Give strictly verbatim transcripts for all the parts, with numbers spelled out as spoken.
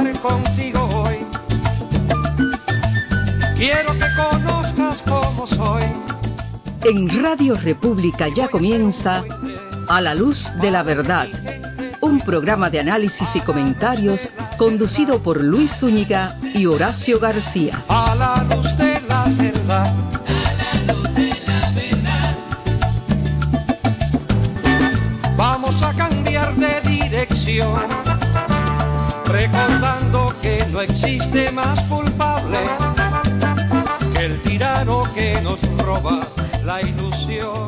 hablar contigo hoy. Quiero que conozcas cómo soy. En Radio República ya comienza A la Luz de la Verdad, un programa de análisis y comentarios conducido por Luis Zúñiga y Horacio García. A la luz de la verdad. A la luz de la verdad. Vamos a cambiar de dirección, recordando que no existe más culpable que el tirano que nos roba la ilusión.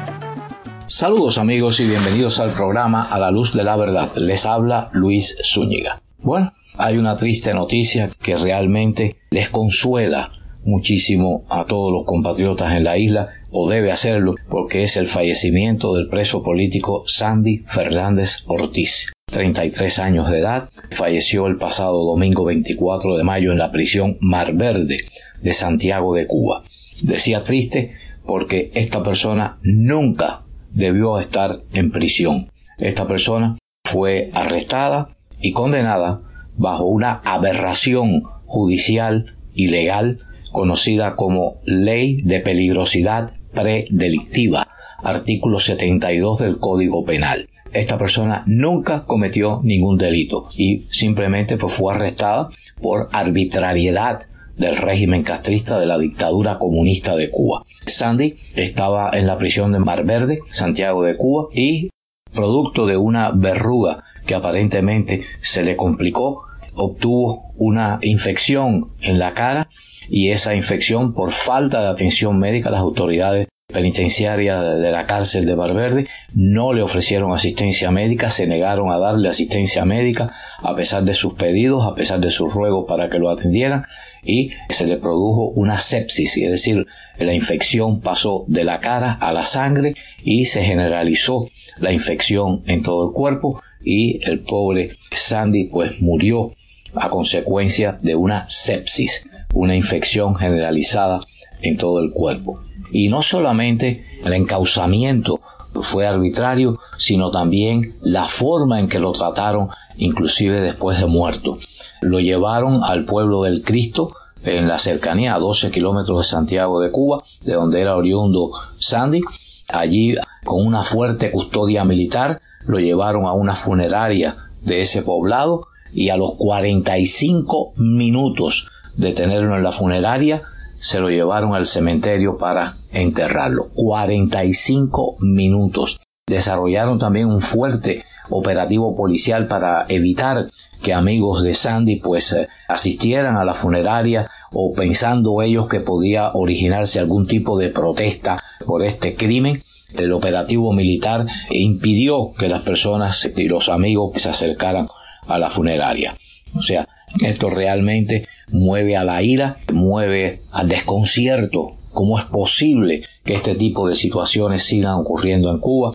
Saludos amigos y bienvenidos al programa A la Luz de la Verdad. Les habla Luis Zúñiga. Bueno, hay una triste noticia que realmente les consuela muchísimo a todos los compatriotas en la isla, o debe hacerlo, porque es el fallecimiento del preso político Sandy Fernández Ortiz. treinta y tres años de edad, falleció el pasado domingo veinticuatro de mayo en la prisión Mar Verde de Santiago de Cuba. Decía triste porque esta persona nunca debió estar en prisión. Esta persona fue arrestada y condenada bajo una aberración judicial y legal conocida como Ley de Peligrosidad Predelictiva, artículo setenta y dos del Código Penal. Esta persona nunca cometió ningún delito y simplemente pues fue arrestada por arbitrariedad del régimen castrista de la dictadura comunista de Cuba. Sandy estaba en la prisión de Mar Verde, Santiago de Cuba, y producto de una verruga que aparentemente se le complicó, obtuvo una infección en la cara, y esa infección, por falta de atención médica, las autoridades penitenciarias de la cárcel de Mar Verde no le ofrecieron asistencia médica, se negaron a darle asistencia médica a pesar de sus pedidos, a pesar de sus ruegos para que lo atendieran, y se le produjo una sepsis, es decir, la infección pasó de la cara a la sangre y se generalizó la infección en todo el cuerpo, y el pobre Sandy pues murió a consecuencia de una sepsis, una infección generalizada en todo el cuerpo. Y no solamente el encauzamiento fue arbitrario, sino también la forma en que lo trataron, inclusive después de muerto. Lo llevaron al pueblo del Cristo, en la cercanía a doce kilómetros de Santiago de Cuba, de donde era oriundo Sandy. Allí, con una fuerte custodia militar, lo llevaron a una funeraria de ese poblado, y a los cuarenta y cinco minutos de tenerlo en la funeraria, se lo llevaron al cementerio para enterrarlo. cuarenta y cinco minutos. Desarrollaron también un fuerte operativo policial para evitar que amigos de Sandy pues eh, asistieran a la funeraria, o pensando ellos que podía originarse algún tipo de protesta por este crimen. El operativo militar impidió que las personas y los amigos se acercaran a la funeraria. O sea, esto realmente mueve a la ira, mueve al desconcierto. ¿Cómo es posible que este tipo de situaciones sigan ocurriendo en Cuba?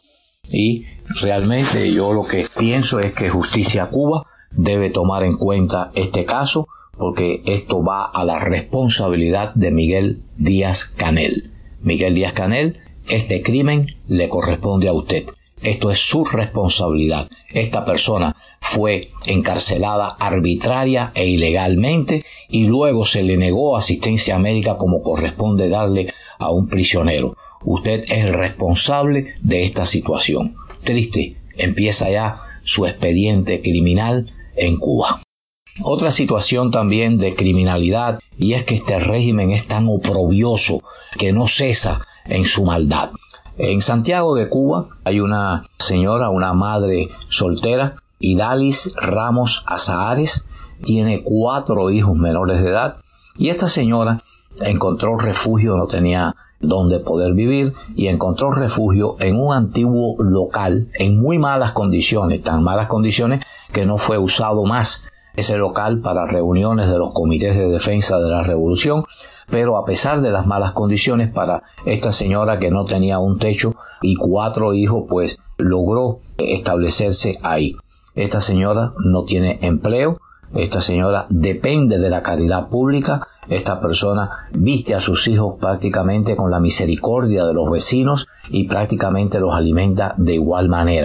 Y realmente yo lo que pienso es que Justicia Cuba debe tomar en cuenta este caso, porque esto va a la responsabilidad de Miguel Díaz-Canel. Miguel Díaz-Canel, este crimen le corresponde a usted. Esto es su responsabilidad. Esta persona fue encarcelada arbitraria e ilegalmente, y luego se le negó asistencia médica como corresponde darle a un prisionero. Usted es el responsable de esta situación. Triste, empieza ya su expediente criminal en Cuba. Otra situación también de criminalidad, y es que este régimen es tan oprobioso que no cesa en su maldad. En Santiago de Cuba hay una señora, una madre soltera, Idalis Ramos Azahares, tiene cuatro hijos menores de edad, y esta señora encontró refugio, no tenía dónde poder vivir, y encontró refugio en un antiguo local en muy malas condiciones, tan malas condiciones que no fue usado más ese local para reuniones de los comités de defensa de la revolución. Pero a pesar de las malas condiciones para esta señora, que no tenía un techo y cuatro hijos, pues logró establecerse ahí. Esta señora no tiene empleo, esta señora depende de la caridad pública, esta persona viste a sus hijos prácticamente con la misericordia de los vecinos y prácticamente los alimenta de igual manera.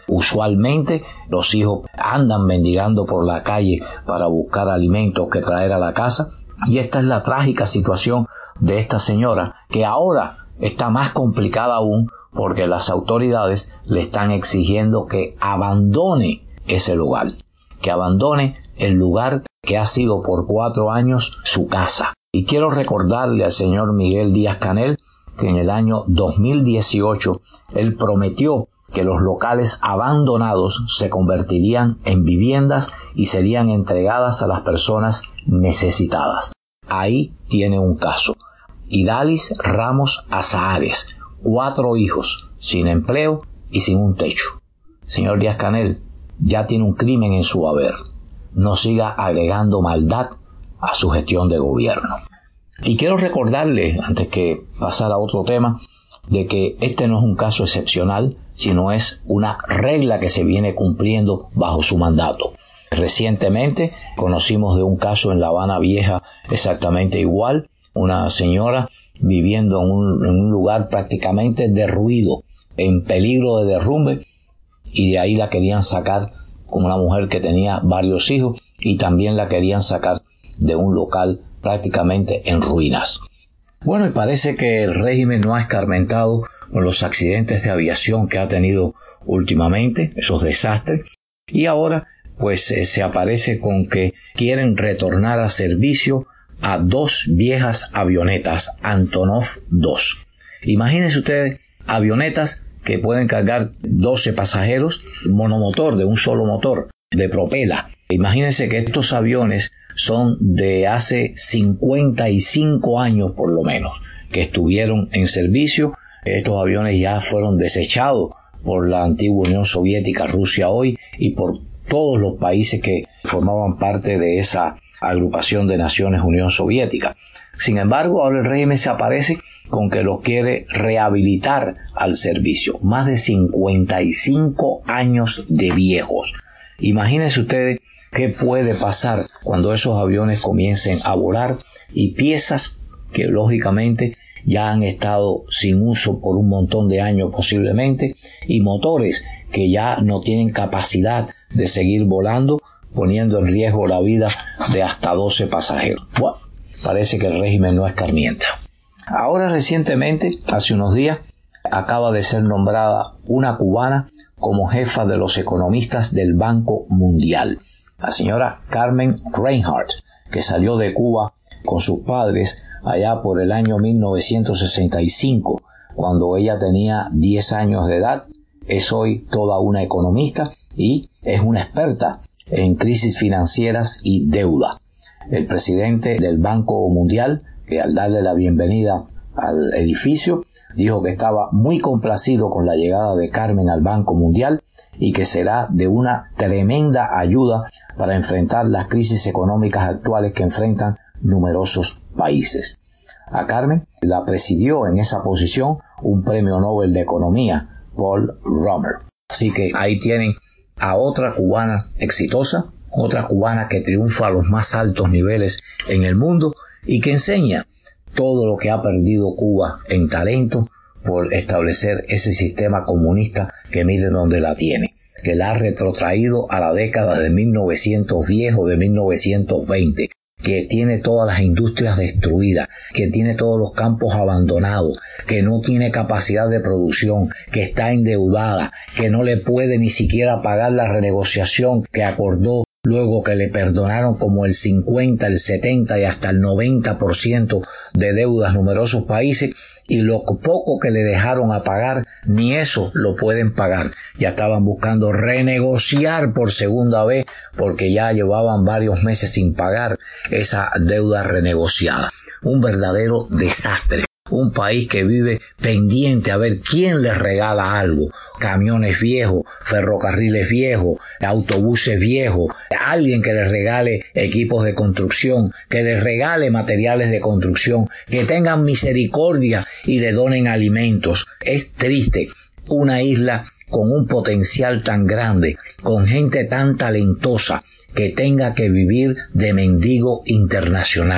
Usualmente los hijos andan mendigando por la calle para buscar alimentos que traer a la casa, y esta es la trágica situación de esta señora, que ahora está más complicada aún porque las autoridades le están exigiendo que abandone ese lugar, que abandone el lugar que ha sido por cuatro años su casa. Y quiero recordarle al señor Miguel Díaz-Canel que en el año dos mil dieciocho él prometió que los locales abandonados se convertirían en viviendas y serían entregadas a las personas necesitadas. Ahí tiene un caso. Idalis Ramos Azahares, cuatro hijos, sin empleo y sin un techo. Señor Díaz-Canel, ya tiene un crimen en su haber. No siga agregando maldad a su gestión de gobierno. Y quiero recordarle, antes que pasar a otro tema, de que este no es un caso excepcional, sino es una regla que se viene cumpliendo bajo su mandato. Recientemente conocimos de un caso en La Habana Vieja exactamente igual, una señora viviendo en un, en un lugar prácticamente derruido, en peligro de derrumbe, y de ahí la querían sacar como una mujer que tenía varios hijos, y también la querían sacar de un local prácticamente en ruinas. Bueno, y parece que el régimen no ha escarmentado con los accidentes de aviación que ha tenido últimamente, esos desastres, y ahora pues eh, se aparece con que quieren retornar a servicio a dos viejas avionetas Antonov dos. Imagínense ustedes, avionetas que pueden cargar doce pasajeros, monomotor, de un solo motor, de propela. Imagínense que estos aviones son de hace cincuenta y cinco años por lo menos, que estuvieron en servicio. Estos aviones ya fueron desechados por la antigua Unión Soviética, Rusia hoy, y por todos los países que formaban parte de esa agrupación de naciones Unión Soviética. Sin embargo, ahora el régimen se aparece con que los quiere rehabilitar al servicio. Más de cincuenta y cinco años de viejos. Imagínense ustedes qué puede pasar cuando esos aviones comiencen a volar, y piezas que lógicamente ya han estado sin uso por un montón de años posiblemente, y motores que ya no tienen capacidad de seguir volando, poniendo en riesgo la vida de hasta doce pasajeros. Bueno, parece que el régimen no escarmienta. Ahora recientemente, hace unos días, acaba de ser nombrada una cubana como jefa de los economistas del Banco Mundial. La señora Carmen Reinhart, que salió de Cuba con sus padres allá por el año mil novecientos sesenta y cinco, cuando ella tenía diez años de edad, es hoy toda una economista y es una experta en crisis financieras y deuda. El presidente del Banco Mundial, que al darle la bienvenida al edificio, dijo que estaba muy complacido con la llegada de Carmen al Banco Mundial y que será de una tremenda ayuda para enfrentar las crisis económicas actuales que enfrentan numerosos países. A Carmen la presidió en esa posición un premio Nobel de Economía, Paul Romer. Así que ahí tienen a otra cubana exitosa, otra cubana que triunfa a los más altos niveles en el mundo y que enseña todo lo que ha perdido Cuba en talento por establecer ese sistema comunista que miren dónde la tiene, que la ha retrotraído a la década de mil novecientos diez o de mil novecientos veinte, que tiene todas las industrias destruidas, que tiene todos los campos abandonados, que no tiene capacidad de producción, que está endeudada, que no le puede ni siquiera pagar la renegociación que acordó luego que le perdonaron como el cincuenta, el setenta y hasta el noventa por ciento de deudas numerosos países, y lo poco que le dejaron a pagar, ni eso lo pueden pagar. Ya estaban buscando renegociar por segunda vez porque ya llevaban varios meses sin pagar esa deuda renegociada. Un verdadero desastre. Un país que vive pendiente a ver quién les regala algo. Camiones viejos, ferrocarriles viejos, autobuses viejos, alguien que les regale equipos de construcción, que les regale materiales de construcción, que tengan misericordia y le donen alimentos. Es triste. Una isla con un potencial tan grande, con gente tan talentosa, que tenga que vivir de mendigo internacional.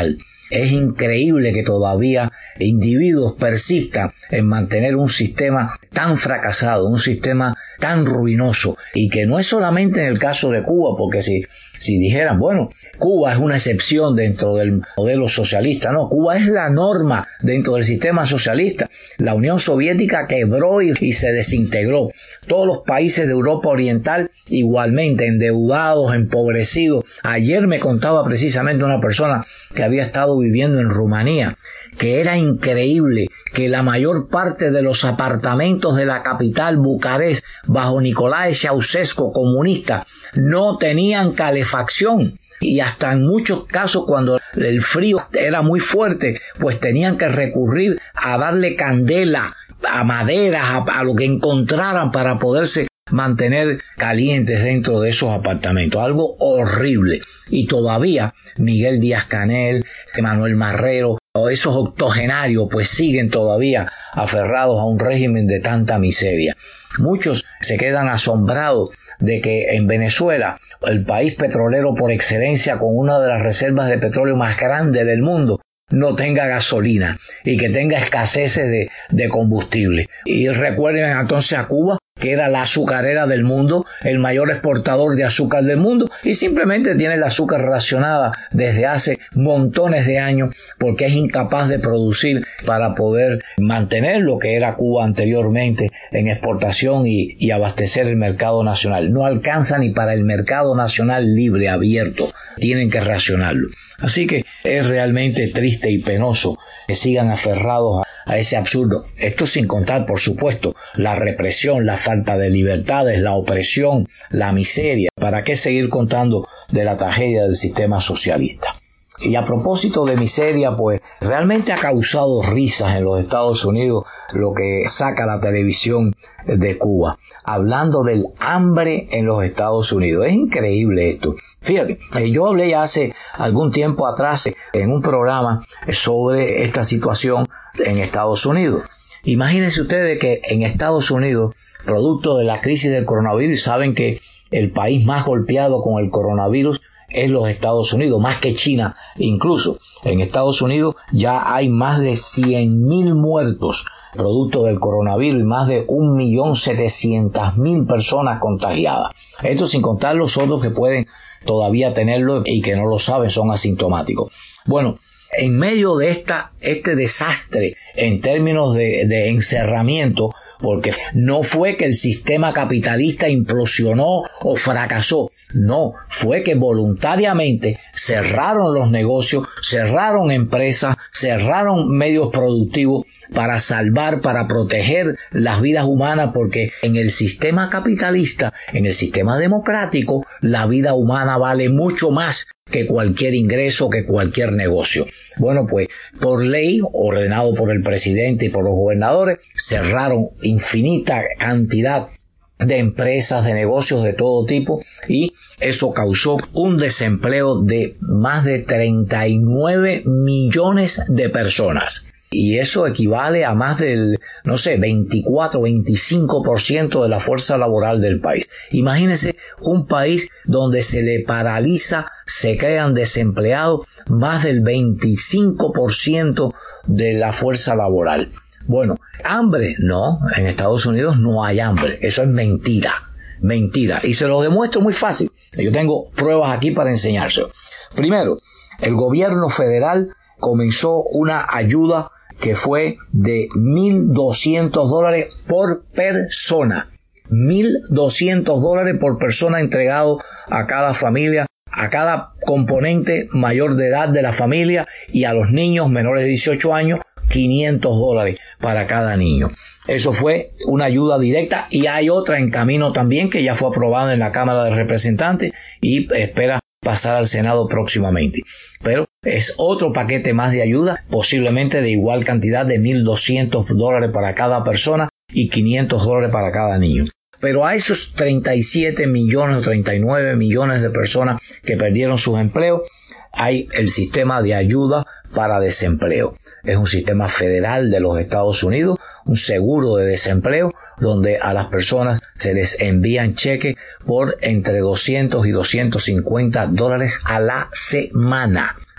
Es increíble que todavía individuos persistan en mantener un sistema tan fracasado, un sistema tan ruinoso, y que no es solamente en el caso de Cuba, porque si, si dijeran, bueno, Cuba es una excepción dentro del modelo socialista, no, Cuba es la norma dentro del sistema socialista. La Unión Soviética quebró y, y se desintegró. Todos los países de Europa Oriental igualmente endeudados, empobrecidos. Ayer me contaba precisamente una persona que había estado viviendo en Rumanía, que era increíble que la mayor parte de los apartamentos de la capital, Bucarest, bajo Nicolae Ceausescu, comunista, no tenían calefacción. Y hasta en muchos casos, cuando el frío era muy fuerte, pues tenían que recurrir a darle candela, a maderas, a, a lo que encontraran para poderse mantener calientes dentro de esos apartamentos. Algo horrible. Y todavía Miguel Díaz-Canel, Manuel Marrero, o esos octogenarios, pues siguen todavía aferrados a un régimen de tanta miseria. Muchos se quedan asombrados de que en Venezuela, el país petrolero por excelencia, con una de las reservas de petróleo más grandes del mundo, no tenga gasolina y que tenga escasez de, de combustible. Y recuerden entonces a Cuba, que era la azucarera del mundo, el mayor exportador de azúcar del mundo, y simplemente tiene el azúcar racionada desde hace montones de años porque es incapaz de producir para poder mantener lo que era Cuba anteriormente en exportación y, y abastecer el mercado nacional. No alcanza ni para el mercado nacional libre, abierto. Tienen que racionarlo. Así que es realmente triste y penoso que sigan aferrados a, a ese absurdo. Esto sin contar, por supuesto, la represión, la falta de libertades, la opresión, la miseria. ¿Para qué seguir contando de la tragedia del sistema socialista? Y a propósito de miseria, pues realmente ha causado risas en los Estados Unidos lo que saca la televisión de Cuba, hablando del hambre en los Estados Unidos. Es increíble esto. Fíjate, yo hablé ya hace algún tiempo atrás en un programa sobre esta situación en Estados Unidos. Imagínense ustedes que en Estados Unidos, producto de la crisis del coronavirus, saben que el país más golpeado con el coronavirus es los Estados Unidos, más que China incluso. En Estados Unidos ya hay más de cien mil muertos producto del coronavirus y más de un millón setecientas mil personas contagiadas. Esto sin contar los otros que pueden todavía tenerlo y que no lo saben, son asintomáticos. Bueno, en medio de esta, este desastre en términos de, de encerramiento, porque no fue que el sistema capitalista implosionó o fracasó, no, fue que voluntariamente cerraron los negocios, cerraron empresas, cerraron medios productivos para salvar, para proteger las vidas humanas, porque en el sistema capitalista, en el sistema democrático, la vida humana vale mucho más que cualquier ingreso, que cualquier negocio. Bueno, pues por ley, ordenado por el presidente y por los gobernadores, cerraron infinita cantidad de empresas, de negocios de todo tipo, y eso causó un desempleo de más de treinta y nueve millones de personas. Y eso equivale a más del, no sé, veinticuatro, veinticinco por ciento de la fuerza laboral del país. Imagínense un país donde se le paraliza, se crean desempleados, más del veinticinco por ciento de la fuerza laboral. Bueno, hambre, no, en Estados Unidos no hay hambre, eso es mentira, mentira. Y se lo demuestro muy fácil. Yo tengo pruebas aquí para enseñárselo. Primero, el gobierno federal comenzó una ayuda que fue de mil doscientos dólares por persona. mil doscientos dólares por persona entregado a cada familia, a cada componente mayor de edad de la familia, y a los niños menores de dieciocho años, quinientos dólares para cada niño. Eso fue una ayuda directa, y hay otra en camino también que ya fue aprobada en la Cámara de Representantes y espera pasar al Senado próximamente. Pero es otro paquete más de ayuda, posiblemente de igual cantidad de mil doscientos dólares para cada persona y quinientos dólares para cada niño. Pero a esos treinta y siete millones o treinta y nueve millones de personas que perdieron sus empleos, hay el sistema de ayuda para desempleo. Es un sistema federal de los Estados Unidos, un seguro de desempleo, donde a las personas se les envían cheques por entre doscientos y doscientos cincuenta dólares a la semana.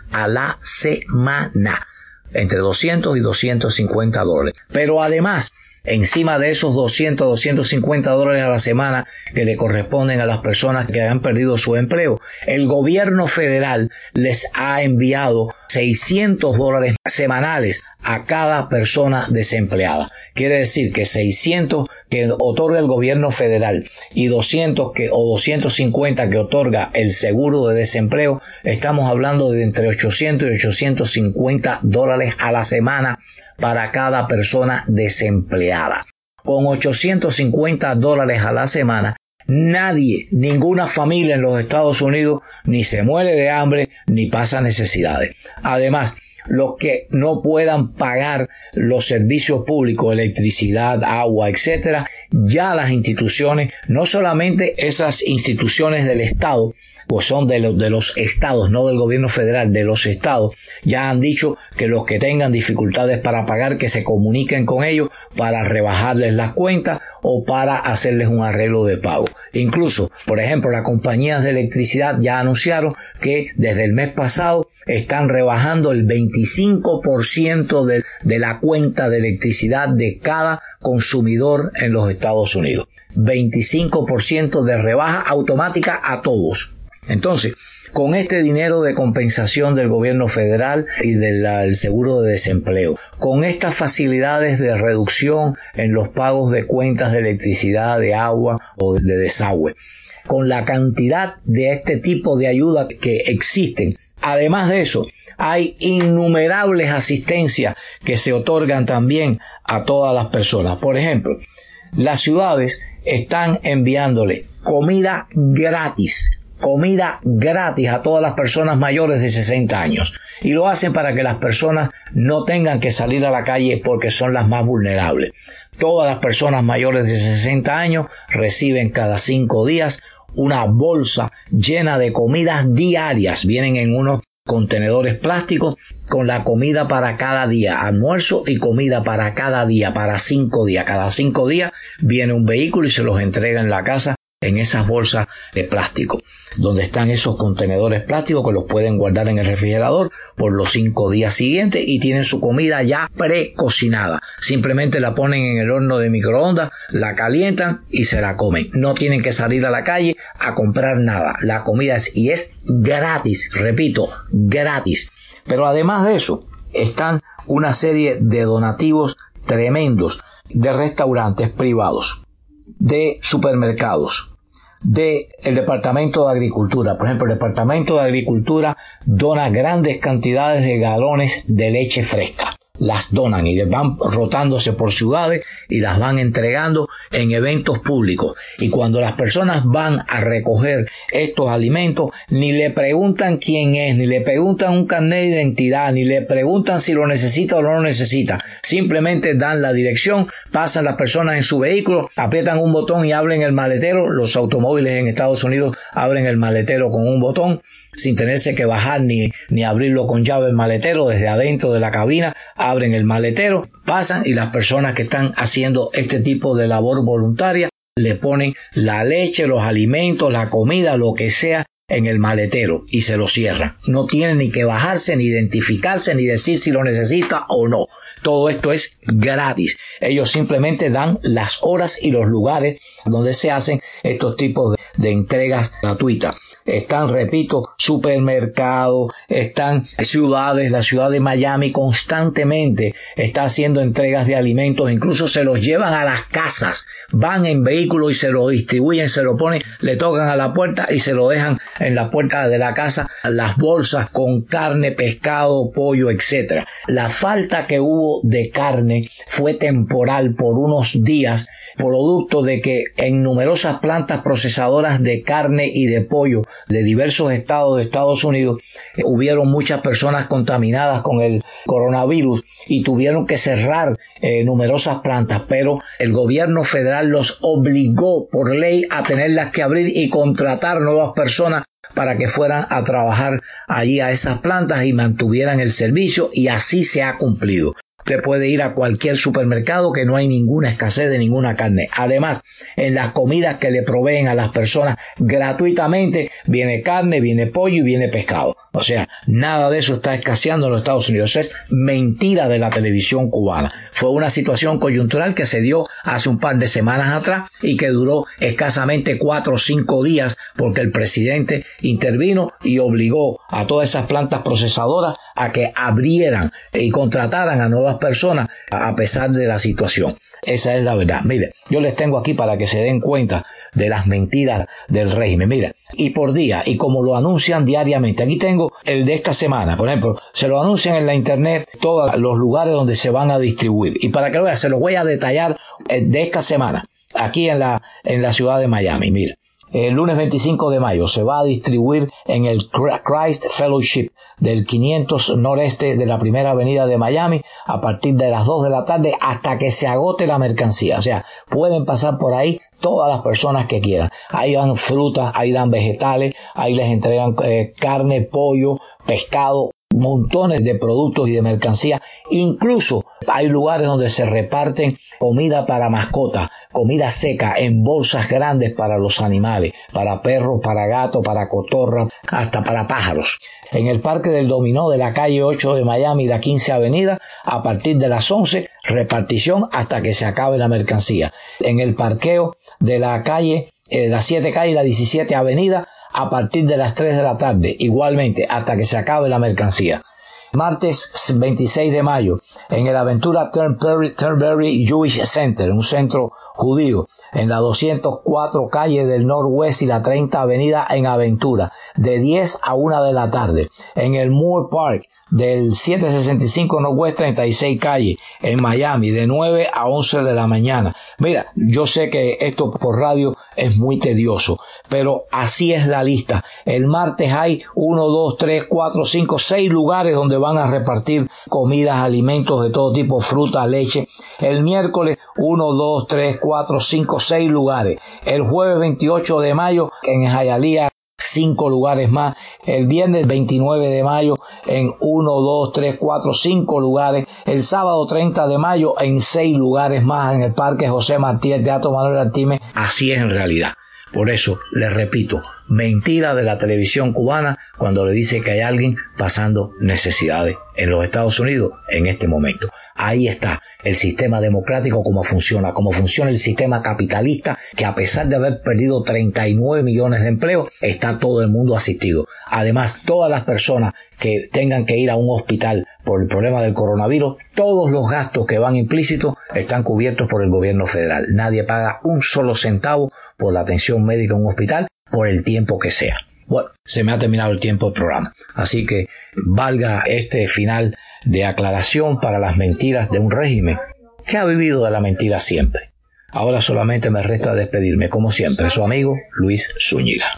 a la semana. Entre doscientos y doscientos cincuenta dólares. Pero además, encima de esos doscientos, doscientos cincuenta dólares a la semana que le corresponden a las personas que han perdido su empleo, el gobierno federal les ha enviado seiscientos dólares semanales a cada persona desempleada. Quiere decir que seiscientos que otorga el gobierno federal y doscientos que, o doscientos cincuenta que otorga el seguro de desempleo, estamos hablando de entre ochocientos y ochocientos cincuenta dólares a la semana para cada persona desempleada. Con ochocientos cincuenta dólares a la semana, nadie, ninguna familia en los Estados Unidos ni se muere de hambre ni pasa necesidades. Además, los que no puedan pagar los servicios públicos, electricidad, agua, etcétera, ya las instituciones, no solamente esas instituciones del Estado, pues son de los, de los estados, no del gobierno federal, de los estados, ya han dicho que los que tengan dificultades para pagar, que se comuniquen con ellos para rebajarles las cuentas o para hacerles un arreglo de pago. Incluso, por ejemplo, las compañías de electricidad ya anunciaron que desde el mes pasado están rebajando el veinticinco por ciento de, de la cuenta de electricidad de cada consumidor en los Estados Unidos. veinticinco por ciento de rebaja automática a todos. Entonces, con este dinero de compensación del gobierno federal y del, del seguro de desempleo, con estas facilidades de reducción en los pagos de cuentas de electricidad, de agua o de desagüe, con la cantidad de este tipo de ayuda que existen, además de eso, hay innumerables asistencias que se otorgan también a todas las personas. Por ejemplo, las ciudades están enviándole comida gratis, comida gratis a todas las personas mayores de sesenta años. Y lo hacen para que las personas no tengan que salir a la calle porque son las más vulnerables. Todas las personas mayores de sesenta años reciben cada cinco días una bolsa llena de comidas diarias. Vienen en unos contenedores plásticos con la comida para cada día, almuerzo y comida para cada día, para cinco días. Cada cinco días viene un vehículo y se los entrega en la casa en esas bolsas de plástico, donde están esos contenedores plásticos que los pueden guardar en el refrigerador por los cinco días siguientes y tienen su comida ya precocinada. Simplemente la ponen en el horno de microondas, la calientan y se la comen. No tienen que salir a la calle a comprar nada. La comida es, y es gratis, repito, gratis. Pero además de eso, están una serie de donativos tremendos de restaurantes privados, de supermercados, de el Departamento de Agricultura. Por ejemplo, el Departamento de Agricultura dona grandes cantidades de galones de leche fresca. Las donan y van rotándose por ciudades y las van entregando en eventos públicos. Y cuando las personas van a recoger estos alimentos, ni le preguntan quién es, ni le preguntan un carnet de identidad, ni le preguntan si lo necesita o no lo necesita. Simplemente dan la dirección, pasan las personas en su vehículo, aprietan un botón y abren el maletero. Los automóviles en Estados Unidos abren el maletero con un botón, sin tenerse que bajar ni, ni abrirlo con llave el maletero. Desde adentro de la cabina abren el maletero, pasan y las personas que están haciendo este tipo de labor voluntaria le ponen la leche, los alimentos, la comida, lo que sea en el maletero y se lo cierran. No tienen ni que bajarse, ni identificarse, ni decir si lo necesita o no. Todo esto es gratis. Ellos simplemente dan las horas y los lugares donde se hacen estos tipos de, de entregas gratuitas. Están, repito, supermercados, están ciudades, la ciudad de Miami constantemente está haciendo entregas de alimentos, incluso se los llevan a las casas, van en vehículos y se lo distribuyen, se lo ponen, le tocan a la puerta y se lo dejan en la puerta de la casa, las bolsas con carne, pescado, pollo, etcétera. La falta que hubo de carne fue temporal por unos días, producto de que en numerosas plantas procesadoras de carne y de pollo de diversos estados de Estados Unidos eh, hubieron muchas personas contaminadas con el coronavirus y tuvieron que cerrar eh, numerosas plantas, pero el gobierno federal los obligó por ley a tenerlas que abrir y contratar nuevas personas para que fueran a trabajar allí a esas plantas y mantuvieran el servicio, y así se ha cumplido. le puede ir a cualquier supermercado que no hay ninguna escasez de ninguna carne. Además, en las comidas que le proveen a las personas gratuitamente, viene carne, viene pollo y viene pescado. O sea, nada de eso está escaseando en los Estados Unidos. Eso es mentira de la televisión cubana. Fue una situación coyuntural que se dio hace un par de semanas atrás y que duró escasamente cuatro o cinco días porque el presidente intervino y obligó a todas esas plantas procesadoras a que abrieran y contrataran a nuevas personas a pesar de la situación. Esa es la verdad. Mire, yo les tengo aquí para que se den cuenta de las mentiras del régimen. Mira, y por día, y como lo anuncian diariamente. Aquí tengo el de esta semana. Por ejemplo, se lo anuncian en la internet todos los lugares donde se van a distribuir. Y para que lo vean, se los voy a detallar de esta semana, aquí en la, en la ciudad de Miami. Mira, el lunes veinticinco de mayo se va a distribuir en el Christ Fellowship del quinientos noreste de la primera avenida de Miami a partir de las dos de la tarde hasta que se agote la mercancía. O sea, pueden pasar por ahí todas las personas que quieran. Ahí dan frutas, ahí dan vegetales, ahí les entregan eh, carne, pollo, pescado, montones de productos y de mercancía. Incluso hay lugares donde se reparten comida para mascotas, comida seca en bolsas grandes para los animales, para perros, para gatos, para cotorras, hasta para pájaros. En el Parque del Dominó de la calle ocho de Miami y la quince Avenida, a partir de las once, repartición hasta que se acabe la mercancía. En el parqueo de la calle, eh, la siete calle y la diecisiete Avenida, a partir de las tres de la tarde, igualmente hasta que se acabe la mercancía. Martes veintiséis de mayo, en el Aventura Turnberry, Turnberry Jewish Center, un centro judío, en la doscientos cuatro calle del Northwest y la treinta Avenida en Aventura, de diez a una de la tarde. En el Moore Park, del setecientos sesenta y cinco Northwest treinta y seis calle en Miami, de nueve a once de la mañana. Mira, yo sé que esto por radio es muy tedioso, pero así es la lista. El martes hay uno, dos, tres, cuatro, cinco, seis lugares donde van a repartir comidas, alimentos de todo tipo, fruta, leche. El miércoles uno, dos, tres, cuatro, cinco, seis lugares. El jueves veintiocho de mayo en Hialeah, cinco lugares más. El viernes veintinueve de mayo en uno, dos, tres, cuatro, cinco lugares. El sábado treinta de mayo en seis lugares más en el Parque José Martí, el Teatro Manuel Artime. Así es en realidad. Por eso, les repito, mentira de la televisión cubana cuando le dice que hay alguien pasando necesidades en los Estados Unidos en este momento. Ahí está el sistema democrático, cómo funciona, cómo funciona el sistema capitalista, que a pesar de haber perdido treinta y nueve millones de empleos, está todo el mundo asistido. Además, todas las personas que tengan que ir a un hospital por el problema del coronavirus, todos los gastos que van implícitos están cubiertos por el gobierno federal. Nadie paga un solo centavo por la atención médica en un hospital por el tiempo que sea. Bueno, se me ha terminado el tiempo del programa, así que valga este final de aclaración para las mentiras de un régimen que ha vivido de la mentira siempre. Ahora solamente me resta despedirme, como siempre, su amigo Luis Zúñiga.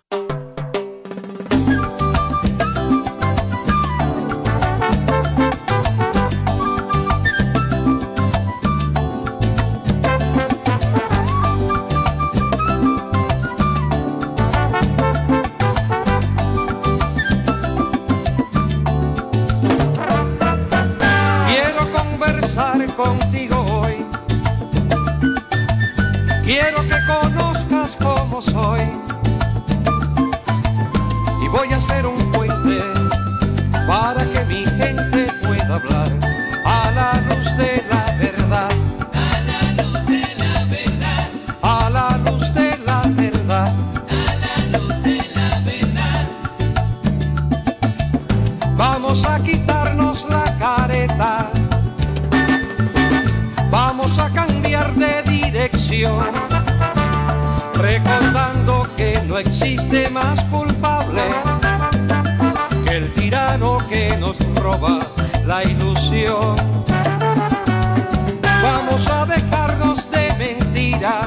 Contigo hoy, quiero que conozcas cómo soy y voy a hacer un puente para que mi gente pueda hablar a la luz de la verdad, A la luz de la verdad, a la luz de la verdad. a la luz de la verdad. Vamos a quitarnos la careta, vamos a cambiar de dirección, recordando que no existe más culpable que el tirano que nos roba la ilusión. Vamos a dejarnos de mentiras,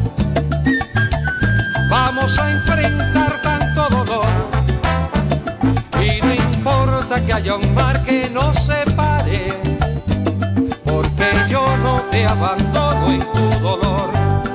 vamos a enfrentar tanto dolor, y no importa que haya un mar que nos separe, porque yo no te abandono en tu dolor.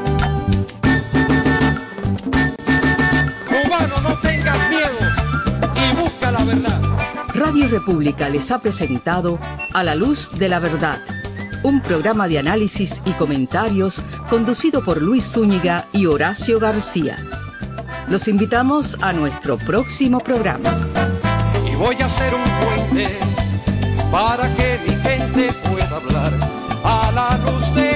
Cubano, no tengas miedo y busca la verdad. Radio República les ha presentado A la Luz de la Verdad, un programa de análisis y comentarios conducido por Luis Zúñiga y Horacio García. Los invitamos a nuestro próximo programa. Y voy a hacer un puente para que mi gente pueda hablar a la luz de